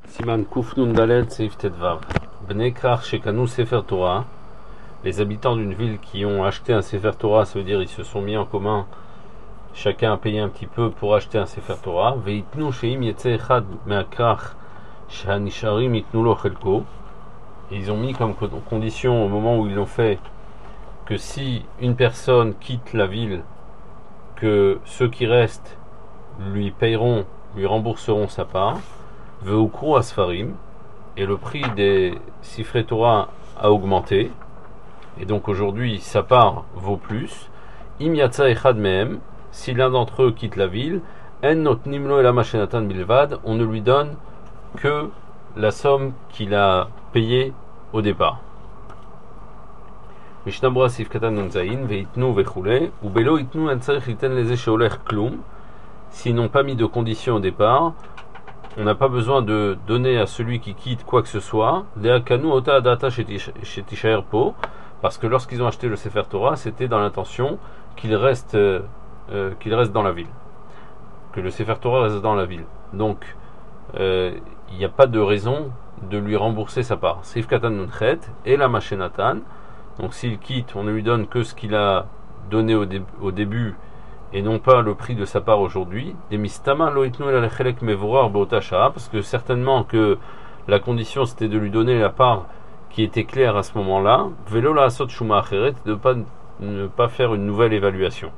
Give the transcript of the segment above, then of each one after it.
Siman Kuf Nun Dalet Seif Tedvav. Bnei Krach Shekanu Sefer Torah. Les habitants d'une ville qui ont acheté un Sefer Torah, ça veut dire ils se sont mis en commun, chacun a payé un petit peu pour acheter un Sefer Torah. Veitnu Sheim Yetze Echad Me'akrach Shehanisharim Yitnu Lo Chelko. Ils ont mis comme condition au moment où ils l'ont fait que si une personne quitte la ville, que ceux qui restent lui payeront, lui rembourseront sa part. Veukru Asfarim, et le prix des Sifrei Torah a augmenté, et donc aujourd'hui sa part vaut plus. Im Yatsa Echad Mehem, si l'un d'entre eux quitte la ville, En Notnim Lo Elama Shenatan Bilvad, on ne lui donne que la somme qu'il a payée au départ. Mishnah Berurah Sif Katan Nun Zayin, Veitnu Vechule, ou Belo Itnu En Tzarich Liten Leze Sheolech Klum, s'ils n'ont pas mis de conditions au départ, on n'a pas besoin de donner à celui qui quitte quoi que ce soit, parce que lorsqu'ils ont acheté le Sefer Torah, c'était dans l'intention qu'il reste dans la ville, que le Sefer Torah reste dans la ville. Donc, il n'y a pas de raison de lui rembourser sa part. Sif Katan Nunchet et la Mashenatan. Donc, s'il quitte, on ne lui donne que ce qu'il a donné au début, et non pas le prix de sa part aujourd'hui, parce que certainement que la condition c'était de lui donner la part qui était claire à ce moment-là, de ne pas faire une nouvelle évaluation.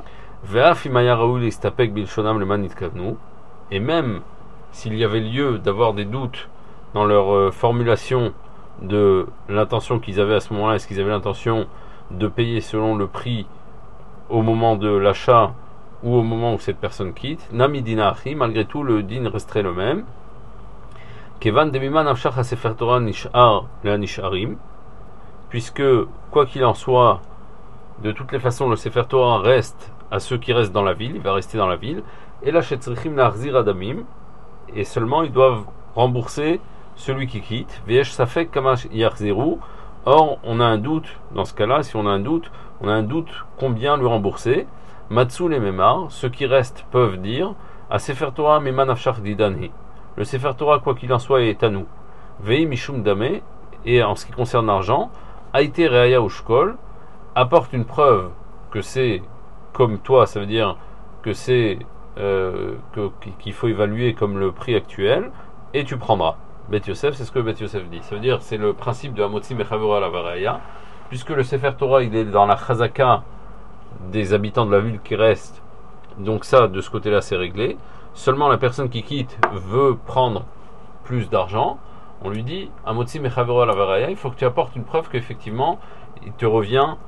Et même s'il y avait lieu d'avoir des doutes dans leur formulation de l'intention qu'ils avaient à ce moment-là, est-ce qu'ils avaient l'intention de payer selon le prix au moment de l'achat ou au moment où cette personne quitte, Nami Dinachi, malgré tout le din resterait le même. Kevan demiman afshach hasefer Torah nishar le nisharim, puisque quoi qu'il en soit, de toutes les façons le Sefer Torah reste à ceux qui restent dans la ville, il va rester dans la ville, et la shetzrichim lahachzir adamim, et seulement ils doivent rembourser celui qui quitte. Veyesh safek kama yachziru. Or, on a un doute, dans ce cas-là, si on a un doute combien lui rembourser. Matsu les Memar, ceux qui restent peuvent dire à Sefer Torah Meman Afshach Didanhi. Le Sefer Torah, quoi qu'il en soit, est à nous. Vei Mishum Dame, et en ce qui concerne l'argent, Aite Reaya Ushkol, apporte une preuve que c'est comme toi, ça veut dire que c'est qu'il faut évaluer comme le prix actuel, et tu prendras. Bet Yosef, c'est ce que Bet Yosef dit. Ça veut dire, c'est le principe de Hamotzi Mechavura la Varaya, puisque le Sefer Torah, il est dans la Chazaka des habitants de la ville qui restent. Donc ça, de ce côté-là, c'est réglé. Seulement, la personne qui quitte veut prendre plus d'argent. On lui dit, Hamotzi Mechavura la Varaya, il faut que tu apportes une preuve qu'effectivement, il te revient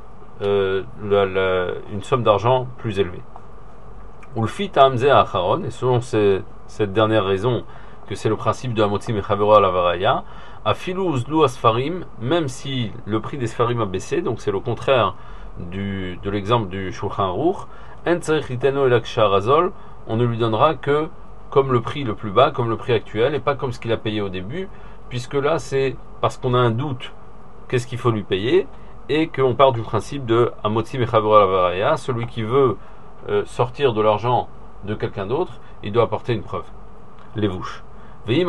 une somme d'argent plus élevée. Ulfi Ta'amze Acharon, et selon cette dernière raison, que c'est le principe de Hamotzi Mechavura la Varaya, à Filou Uzlu Asfarim, même si le prix des Sfarim a baissé, donc c'est le contraire de l'exemple du Shulchan Aruch, En Tzarich Liteno Elak Shaharazol, on ne lui donnera que comme le prix le plus bas, comme le prix actuel, et pas comme ce qu'il a payé au début, puisque là c'est parce qu'on a un doute qu'est-ce qu'il faut lui payer, et qu'on part du principe de Hamotzi Mechavura la Varaya, celui qui veut sortir de l'argent de quelqu'un d'autre, il doit apporter une preuve. Les vouches. Et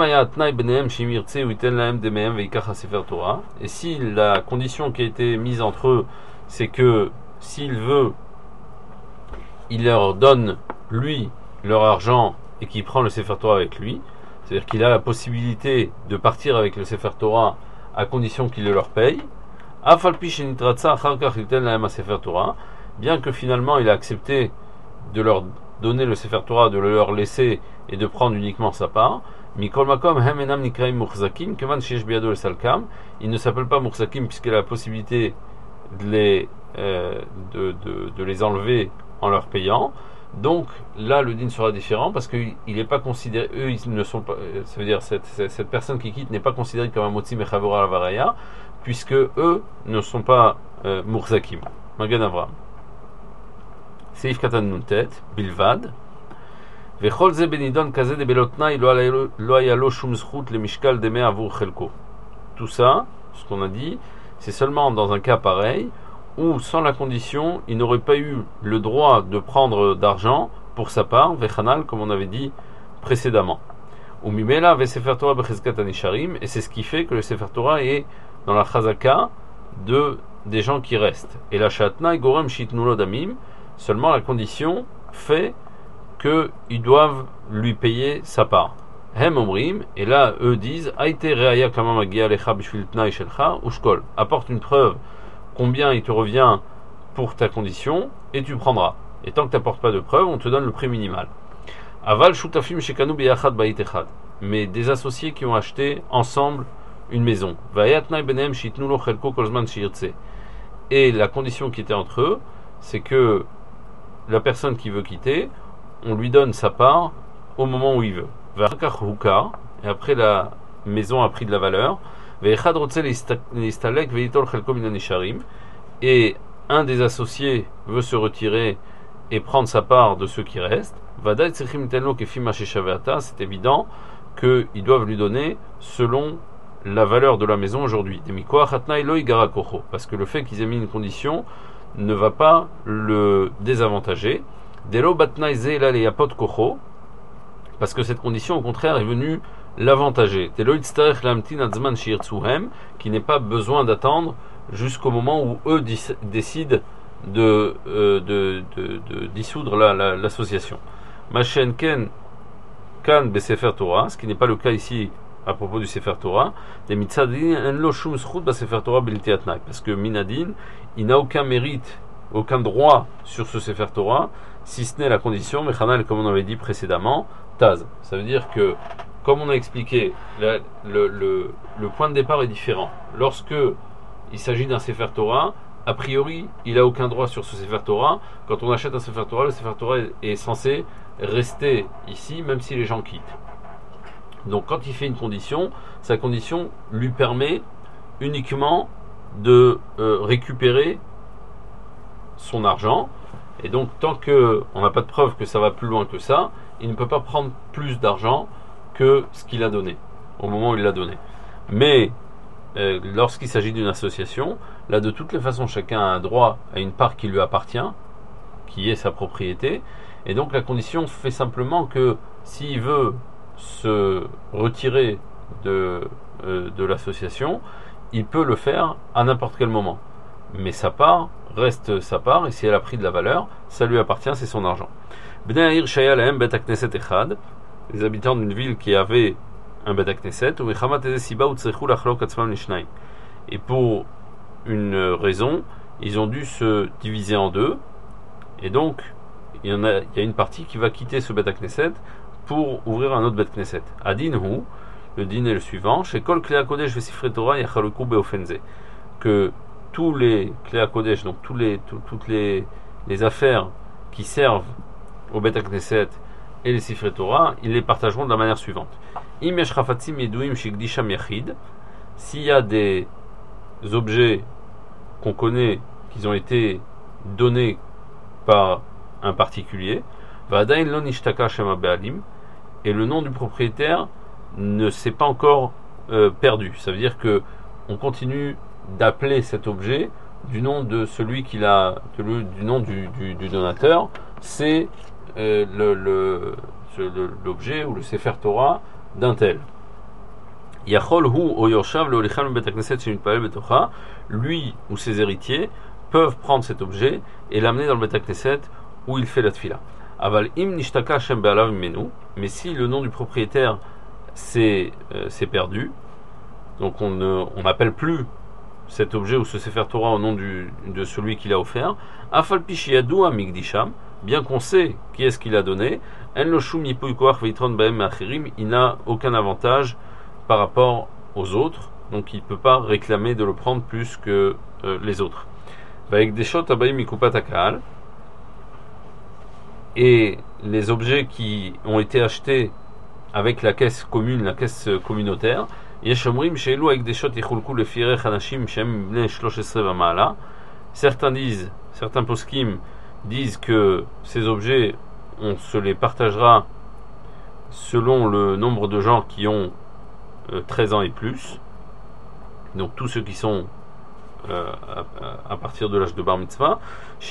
si la condition qui a été mise entre eux, c'est que s'il veut, il leur donne lui leur argent et qu'il prend le Sefer Torah avec lui, c'est-à-dire qu'il a la possibilité de partir avec le Sefer Torah à condition qu'il le leur paye, bien que finalement il a accepté de leur donner le Sefer Torah, de le leur laisser et de prendre uniquement sa part. Mikol Makom Hem Enam Nikraim Muchzakim, Kevan Shesh Biado El Salkam, il ne s'appelle pas Muchzakim puisqu'il a la possibilité de les enlever en leur payant. Donc là le din sera différent parce qu'il n'est pas considéré, eux ils ne sont pas, ça veut dire cette personne qui quitte n'est pas considérée comme un Motzi Mechavura la Varaya, puisque eux ne sont pas Muchzakim. Magen Avram. Seif Katan Nuntet, Bilvad. Tout ça, ce qu'on a dit, c'est seulement dans un cas pareil où, sans la condition, il n'aurait pas eu le droit de prendre d'argent pour sa part, Vechanal, comme on avait dit précédemment. Ou Mimela ve Sefer Torah bechezkat anisharim, et c'est ce qui fait que le Sefer Torah est dans la chazaka des gens qui restent. Et la shatna et gorem shitnulo damim, seulement la condition fait qu'ils doivent lui payer sa part. Hem omrim, et là eux disent Aite reaya kama magia lecha bishvil tnai shelcha ushkol. Apporte une preuve combien il te revient pour ta condition et tu prendras. Et tant que tu n'apportes pas de preuve, on te donne le prix minimal. Aval shutafim shekanu biyachad bait echad. Mais des associés qui ont acheté ensemble une maison. Vayatnai benem shitnu lo chelko kol zman shirtse. Et la condition qui était entre eux, c'est que la personne qui veut quitter, on lui donne sa part au moment où il veut. Et après la maison a pris de la valeur. Et un des associés veut se retirer et prendre sa part de ceux qui restent. C'est évident qu'ils doivent lui donner selon la valeur de la maison aujourd'hui. Parce que le fait qu'ils aient mis une condition ne va pas le désavantager. Parce que cette condition, au contraire, est venue l'avantager. Qui n'est pas besoin d'attendre jusqu'au moment où eux décident de dissoudre l'association. Machenken kan be Sefer Torah, ce qui n'est pas le cas ici à propos du Sefer Torah, parce que Minadin, il n'a aucun mérite, aucun droit sur ce Sefer Torah, si ce n'est la condition, Mechanal, comme on avait dit précédemment, Taz. Ça veut dire que, comme on a expliqué, le point de départ est différent. Lorsque il s'agit d'un Sefer Torah, a priori, il n'a aucun droit sur ce Sefer Torah. Quand on achète un Sefer Torah, le Sefer Torah est censé rester ici, même si les gens quittent. Donc quand il fait une condition, sa condition lui permet uniquement de récupérer son argent. Et donc tant qu'on n'a pas de preuve que ça va plus loin que ça, il ne peut pas prendre plus d'argent que ce qu'il a donné, au moment où il l'a donné. Mais lorsqu'il s'agit d'une association, là de toutes les façons chacun a un droit à une part qui lui appartient, qui est sa propriété, et donc la condition fait simplement que s'il veut se retirer de l'association, il peut le faire à n'importe quel moment. Mais sa part reste sa part, et si elle a pris de la valeur, ça lui appartient, c'est son argent. Les habitants d'une ville qui avait un Bet HaKnesset, et pour une raison, ils ont dû se diviser en deux, et donc il y a une partie qui va quitter ce Bet HaKnesset pour ouvrir un autre Bet Knesset. Adin hu, le din est le suivant, chez Kol Klei HaKodesh ve Sifrei Torah yachaluku beofenze, que tous les Klei HaKodesh, donc toutes les affaires qui servent au Bet HaKnesset et les Sifrei Torah, ils les partageront de la manière suivante. Im yesh chafatzim yeduim shigdisham yachid, s'il y a des objets qu'on connaît, qu'ils ont été donnés par un particulier, va'adain lo nishtaka shema be'alim, et le nom du propriétaire ne s'est pas encore perdu. Ça veut dire que on continue d'appeler cet objet du nom de celui qui l'a, du nom du donateur. C'est l'objet ou le Sefer Torah d'un tel. Yachol hu o yoshav leolichan bet hakneset shemitpalel betocha, lui ou ses héritiers peuvent prendre cet objet et l'amener dans le Bet HaKnesset où il fait la tfila. Aval im nishtaka shem be'alav menu, mais si le nom du propriétaire s'est perdu, donc on n'appelle plus cet objet ou ce Sefer Torah au nom de celui qui l'a offert, afal pishiyadu amigdisham, bien qu'on sait qui est-ce qu'il a donné, en lo shum yipuy koach veitron baem achirim, il n'a aucun avantage par rapport aux autres, donc il ne peut pas réclamer de le prendre plus que les autres. Avec des shot abayim mikupat hakahal, et les objets qui ont été achetés avec la caisse commune, la caisse communautaire, yeshomrim sheelu avec des shot yichulku lefirech anashim shem bnei 13 v'ma'ala. Certains poskim disent que ces objets, on se les partagera selon le nombre de gens qui ont 13 ans et plus. Donc tous ceux qui sont à partir de l'âge de bar mitzvah,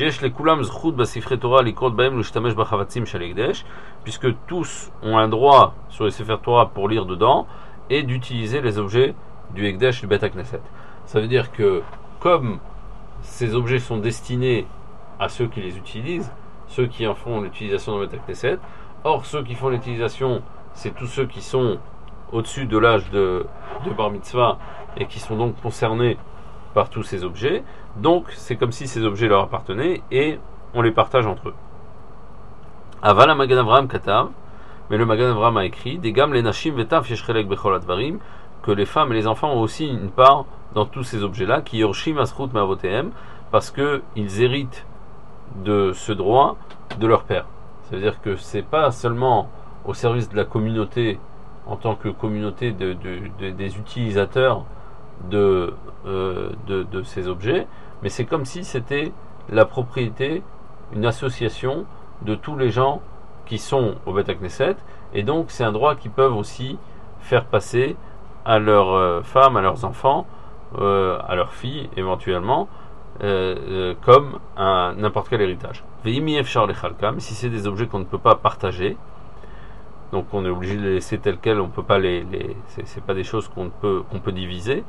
puisque tous ont un droit sur les Sefer Torah pour lire dedans et d'utiliser les objets du Ekdesh du Bet HaKnesset. Ça veut dire que comme ces objets sont destinés à ceux qui les utilisent, ceux qui en font l'utilisation dans le Bet HaKnesset, or ceux qui font l'utilisation, c'est tous ceux qui sont au-dessus de l'âge de bar mitzvah et qui sont donc concernés par tous ces objets. Donc c'est comme si ces objets leur appartenaient et on les partage entre eux. Aval Magan Avraham Katav, mais le Magan Avraham a écrit Degam les Nashim Vetav Yeshrelek Bechol Advarim, que les femmes et les enfants ont aussi une part dans tous ces objets-là, qui yorshim asrut ma'avotehem, parce qu'ils héritent de ce droit de leur père. Ça veut dire que c'est pas seulement au service de la communauté en tant que communauté des utilisateurs de ces objets, mais c'est comme si c'était la propriété, une association de tous les gens qui sont au Bet HaKnesset, et donc c'est un droit qu'ils peuvent aussi faire passer à leurs femmes, à leurs enfants, à leurs filles éventuellement, comme n'importe quel héritage. Si c'est des objets qu'on ne peut pas partager, donc on est obligé de les laisser tels quels, on peut pas c'est pas des choses qu'on peut diviser.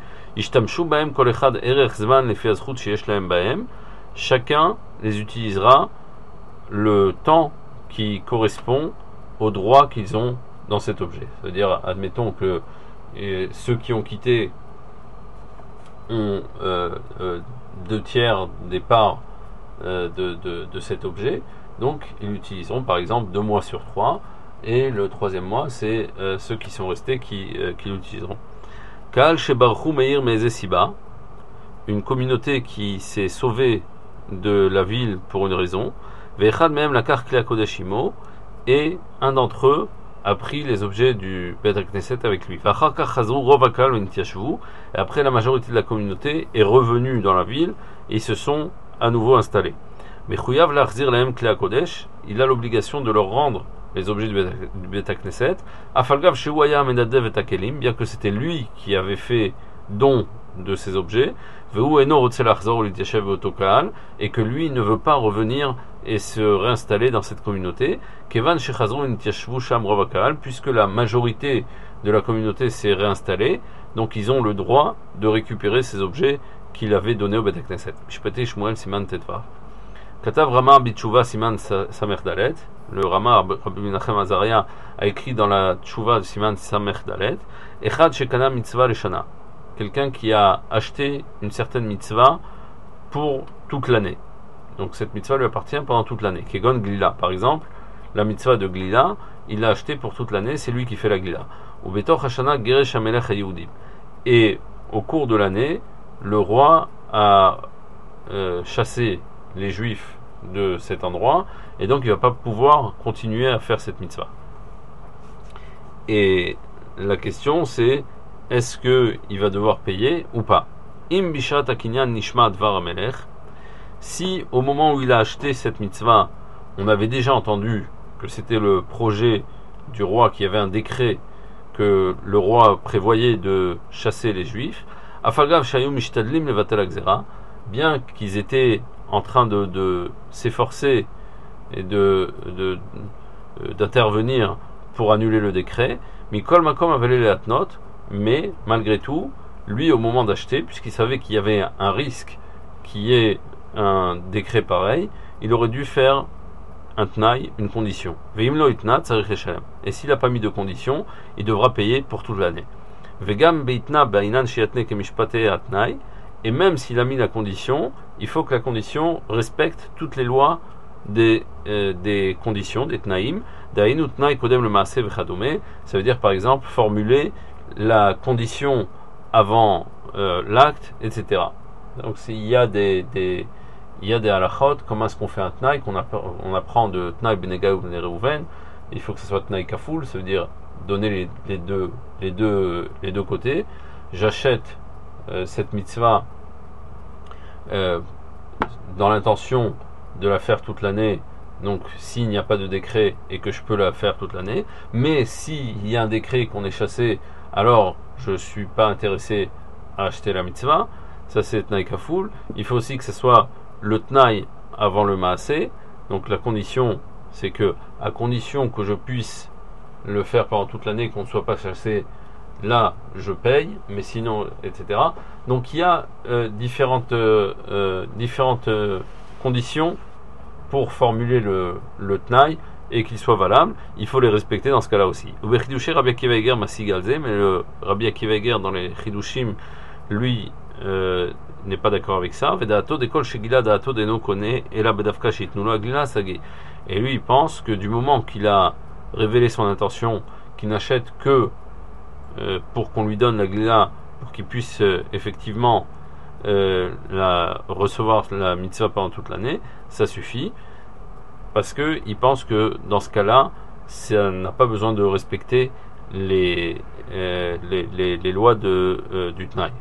Chacun les utilisera le temps qui correspond au droit qu'ils ont dans cet objet. C'est-à-dire, admettons que ceux qui ont quitté ont 2/3 des parts de cet objet, donc ils l'utiliseront par exemple 2 mois sur 3, et le 3e mois c'est ceux qui sont restés qui l'utiliseront. Kal Shebarchu Meir Mezesiba, une communauté qui s'est sauvée de la ville pour une raison, Vechad Mehem Lakar Kli HaKodeshimo, et un d'entre eux a pris les objets du Bet HaKnesset avec lui. Et après, la majorité de la communauté est revenue dans la ville et ils se sont à nouveau installés. Mais il a l'obligation de leur rendre les objets du Bet HaKnesset, bien que c'était lui qui avait fait don de ces objets, et que lui ne veut pas revenir et se réinstaller dans cette communauté, puisque la majorité de la communauté s'est réinstallée, donc ils ont le droit de récupérer ces objets qu'il avait donnés au Bet HaKnesset. Katav Rama Bitshuva Siman Samer Dalet, le Rama Rabbi Menachem Azaria a écrit dans la Tshuva Siman Samer Dalet, Echad Shekana Mitzvah Leshana, quelqu'un qui a acheté une certaine mitzvah pour toute l'année. Donc cette mitzvah lui appartient pendant toute l'année. Kegon Glila, par exemple, la mitzvah de Glila, il l'a acheté pour toute l'année, c'est lui qui fait la Glila. Ou Betoch Hashana Geresh Hamelech HaYehudim. Et au cours de l'année, le roi a chassé les juifs de cet endroit, et donc il ne va pas pouvoir continuer à faire cette mitzvah. Et la question c'est, est-ce qu'il va devoir payer ou pas? Im bishat akinyan nishma dvar hamelech, si au moment où il a acheté cette mitzvah, on avait déjà entendu que c'était le projet du roi, qui avait un décret que le roi prévoyait de chasser les juifs, afalgav shayum mishtadlim levatel agzera, bien qu'ils étaient en train de s'efforcer et d'intervenir pour annuler le décret, mikol makom avalé les atnot, mais malgré tout, lui au moment d'acheter, puisqu'il savait qu'il y avait un risque qu'il y ait un décret pareil, il aurait dû faire un tnaï, une condition. Veimlo itna tzarich leshalem. Et s'il n'a pas mis de condition, il devra payer pour toute l'année. Vegam beitna bainan shiatne kemishpate atnaï. Et même s'il a mis la condition, il faut que la condition respecte toutes les lois des conditions, des tnaïm. Dainu tnaï kodem le maaseh vechadome. Ça veut dire par exemple formuler la condition avant l'acte, etc. Donc il y a des halachot, comment est-ce qu'on fait un tnaï, on apprend de tnaï benega ou benereuven. Il faut que ce soit tnaï kafoul, ça veut dire donner les deux côtés. J'achète cette mitzvah dans l'intention de la faire toute l'année, donc s'il n'y a pas de décret et que je peux la faire toute l'année, mais s'il y a un décret qu'on est chassé, alors je ne suis pas intéressé à acheter la mitzvah. ça c'est Tnaï Kafoul. Il faut aussi que ce soit le Tnaï avant le Maasé. Donc la condition, c'est que, à condition que je puisse le faire pendant toute l'année, qu'on ne soit pas chassé, là je paye, mais sinon, etc. Donc il y a différentes conditions pour formuler le Tnaï et qu'il soit valable. Il faut les respecter dans ce cas-là aussi. Mais le Rabbi Akiva Eger dans les Chidushim, lui, n'est pas d'accord avec ça. Et lui, il pense que du moment qu'il a révélé son intention, qu'il n'achète que pour qu'on lui donne la glila, pour qu'il puisse effectivement recevoir la mitzvah pendant toute l'année, ça suffit, parce qu'il pense que dans ce cas-là, ça n'a pas besoin de respecter les lois du Tnaï.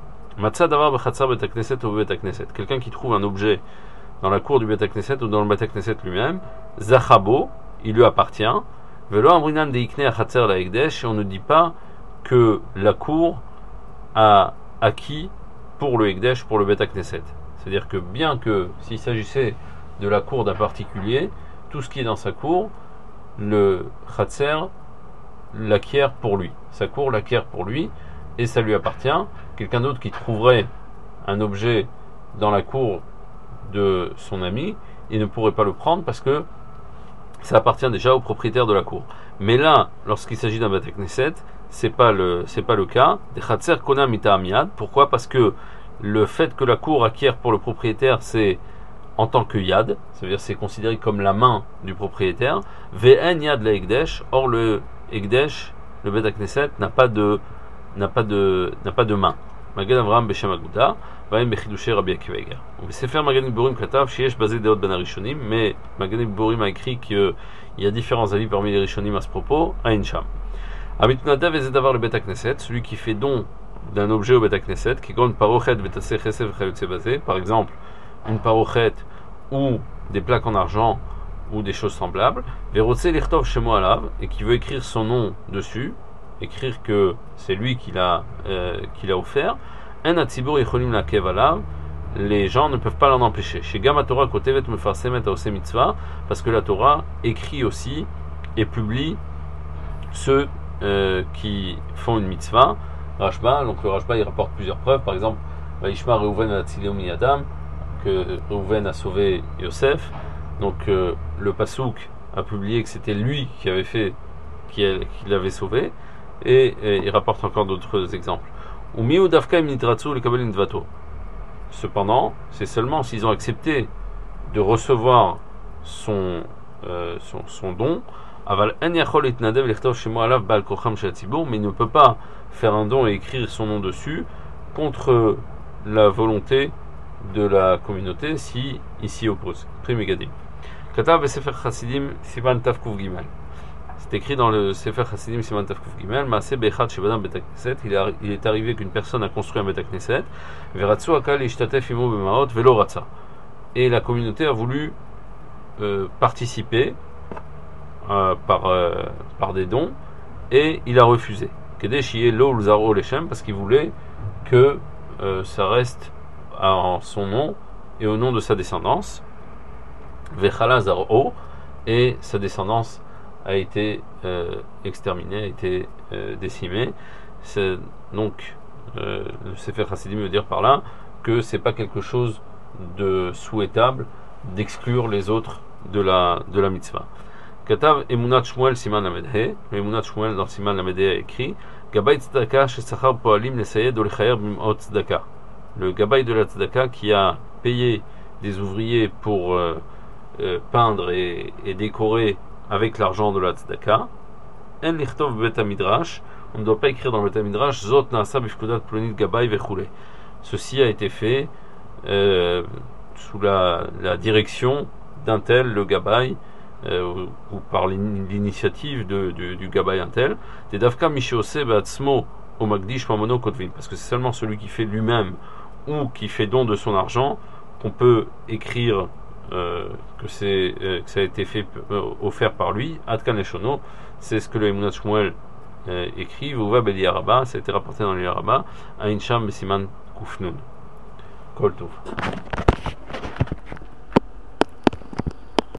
Quelqu'un qui trouve un objet dans la cour du Bet HaKnesset ou dans le Bet HaKnesset lui-même, Zachabo, il lui appartient. Et on ne dit pas que la cour a acquis pour le Ekdesh, pour le Bet HaKnesset. C'est-à-dire que bien que s'il s'agissait de la cour d'un particulier, tout ce qui est dans sa cour, le Khatser l'acquiert pour lui. Sa cour l'acquiert pour lui et ça lui appartient. Quelqu'un d'autre qui trouverait un objet dans la cour de son ami, il ne pourrait pas le prendre parce que ça appartient déjà au propriétaire de la cour. Mais là, lorsqu'il s'agit d'un Bet HaKnesset, c'est pas le cas. Des Khatser kona mita amiad. Pourquoi? Parce que le fait que la cour acquiert pour le propriétaire, c'est en tant que yad, ça veut dire c'est considéré comme la main du propriétaire. Ve'en yad la Ekdesh. Or le Ekdesh, le Bet HaKnesset n'a pas de main. Magen Avraham Beshem Aguda, Vaim Bechidushe Rabbi Akiva Eger. Sefer Magen Borim Katav, Shiesh Bazé Deot Ben Arishonim, mais Magen Borim a écrit qu'il y a différents avis parmi les Rishonim à ce propos, à Incham. Amitnadav et Zedavar le Bet HaKnesset, celui qui fait don d'un objet au Bet HaKnesset, qui compte parochet Betase Chesed Chayotze Bazé, par exemple, une parochet ou des plaques en argent ou des choses semblables, Verotse Lichtov Shemo Alav, et qui veut écrire son nom dessus, écrire que c'est lui qui l'a offert. Un atzibur yecholim lakev alav, les gens ne peuvent pas l'en empêcher. Chez Gama Torah kotevet mefarsemet aose mitzvah, parce que la Torah écrit aussi et publie ceux qui font une mitzvah. Rashba, donc le Rashba il rapporte plusieurs preuves. Par exemple, Vaishma Reuven atzileu miyadam, que Reuven a sauvé Yosef. Donc le Passouk a publié que c'était lui qui l'avait sauvé. Et il rapporte encore d'autres exemples. Cependant, c'est seulement s'ils ont accepté de recevoir son don, mais il ne peut pas faire un don et écrire son nom dessus contre la volonté de la communauté si il s'y oppose. C'est écrit dans le Sefer Hasidim Siman Tav Kuf Gimel, Maaseh Bechad Shebadam Bet HaKnesset, il est arrivé qu'une personne a construit un Bet HaKnesset, Veratzu Akal Ishtatef Imo Bemaot Velo Ratza. Et la communauté a voulu participer par des dons, et il a refusé. Kedesh Yeh Lo Ulzaro Leshem, parce qu'il voulait que ça reste en son nom et au nom de sa descendance. Vechala Zaro, et sa descendance a été exterminé, a été décimé. Donc le Sefer Hasidim veut dire par là que c'est pas quelque chose de souhaitable d'exclure les autres de la mitzvah. Katav Emunat Shmuel Siman Lamedhe, Emunat Shmuel dans Siman Lamedhe a écrit Gabay Tzedaka Shesachar Poalim Nesayed Olechayer Bimot Tzedaka. Le Gabay de la Tzedaka qui a payé des ouvriers pour peindre et décorer avec l'argent de la tzedaka. En lichtov bet midrash, on ne doit pas écrire dans le bet midrash zot naasa bifkudat plonit gabay vechule. Ceci a été fait sous la direction d'un tel, le gabay, ou par l'initiative du gabay un tel. Des davka mishiose beatzmo o magdish mamono kotvin, parce que c'est seulement celui qui fait lui-même ou qui fait don de son argent qu'on peut écrire que ça a été fait offert par lui. Adkan Eshono, c'est ce que le Emunat Shmuel écrit. Vouva Beli Araba, ça a été rapporté dans l'Araba. Aincham Besiman Kufnun. Kol Tov.